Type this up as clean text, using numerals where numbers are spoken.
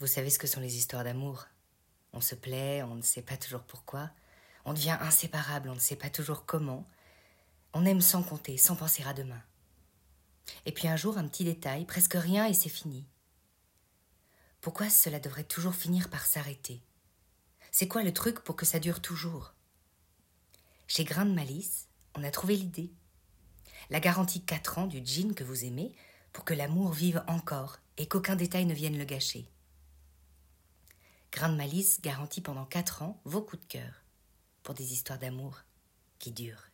Vous savez ce que sont les histoires d'amour. On se plaît, on ne sait pas toujours pourquoi. On devient inséparable, on ne sait pas toujours comment. On aime sans compter, sans penser à demain. Et puis un jour, un petit détail, presque rien et c'est fini. Pourquoi cela devrait toujours finir par s'arrêter? C'est quoi le truc pour que ça dure toujours? Chez Grain de Malice, on a trouvé l'idée. La garantie 4 ans du gin que vous aimez pour que l'amour vive encore et qu'aucun détail ne vienne le gâcher. Grain de Malice garantit pendant 4 ans vos coups de cœur pour des histoires d'amour qui durent.